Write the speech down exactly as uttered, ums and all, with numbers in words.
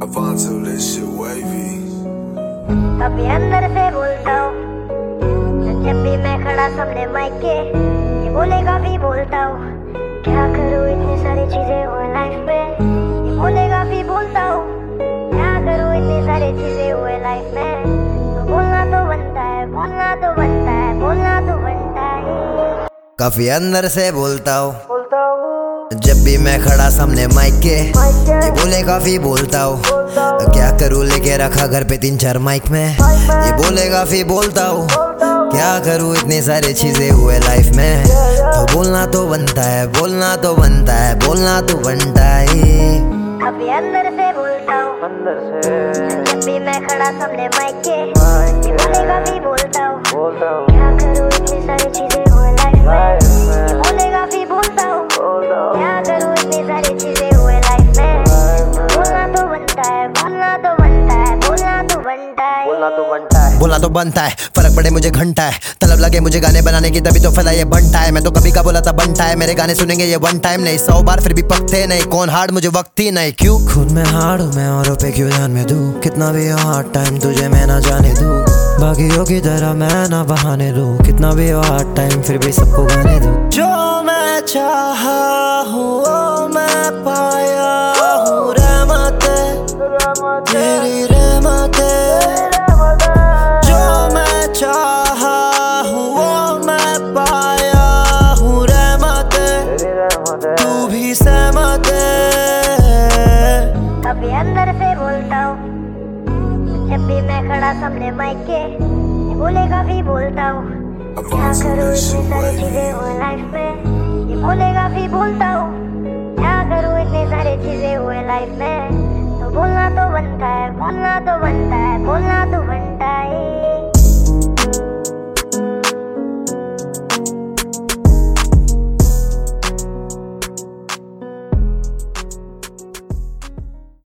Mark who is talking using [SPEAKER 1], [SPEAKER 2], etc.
[SPEAKER 1] Alfonso, this shit wavy.
[SPEAKER 2] कभी अंदर से बोलता हूँ जब भी मैं खड़ा सामने माइक के, ये बोलेगा भी बोलता हूँ क्या करूँ इतनी सारी चीजें हुए लाइफ में। ये बोलेगा भी बोलता हूँ क्या करूँ इतनी सारी चीजें हुए लाइफ में। तो बोलना तो बनता है, बोलना तो बनता है, बोलना तो बनता है।
[SPEAKER 3] काफी अंदर से बोलता हूँ
[SPEAKER 2] बोलता हूँ
[SPEAKER 3] जब भी मैं खड़ा सामने माइक के, ये बोले काफी बोलता हूँ क्या करूँ लेके रखा घर पे तीन चार माइक में। ये बोले काफी बोलता हूँ क्या करूँ इतनी सारी चीजें हुए लाइफ में। तो बोलना तो बनता है, बोलना तो बनता है, बोलना तो बनता है।
[SPEAKER 2] कभी अंदर से बोलता हूँ अंदर से जब भी मैं खड़ा सामने माइक के, ये बोलेगा भी बोलता हूँ क्या करूँ इतनी सारी चीजें हुए लाइफ में। ये बोलेगा भी बोलता हूँ क्या करूँ इतनी सारी चीजें हुए लाइफ में। बोलना तो बनता है, बोलना तो बनता है, बोलना तो बनता है, बोलना तो बनता है,
[SPEAKER 3] बोलना तो बनता है। फर्क पड़े मुझे घंटा है, तलब लगे मुझे गाने बनाने की, तभी तो फैला ये बनता है। मैं तो कभी का बोला था बनता है, मेरे गाने सुनेंगे ये वन टाइम नहीं सौ बार फिर भी पकते नहीं। कौन हार्ड मुझे वक्त ही नहीं, क्यों खुद में हार्ड हूँ मैं औरों पे क्यों ध्यान में दूं। कितना भी हो हार्ड टाइम तुझे मैं ना जाने दूं, बाकियों की तरह मैं ना बहाने दूं। कितना भी हो हार्ड टाइम फिर भी सबको गाने दूं। जो मैं चाहा हूँ वो मैं पाया हूँ, रहमते तेरी रहमते। जो मैं चाहा हूँ वो मैं पाया हूँ, रहमते तू भी सहमत है।
[SPEAKER 2] कभी अंदर से बोलता हूँ जब भी मैं खड़ा सामने माइक के, ये बोलेगा भी बोलता हूँ क्या करूँ इतनी सारी चीजें हुए लाइफ में। ये बोलेगा भी बोलता हूँ क्या करूँ इतनी सारी चीजें हुए लाइफ में। तो बोलना तो बनता है, बोलना तो बनता है, बोलना तो बनता है।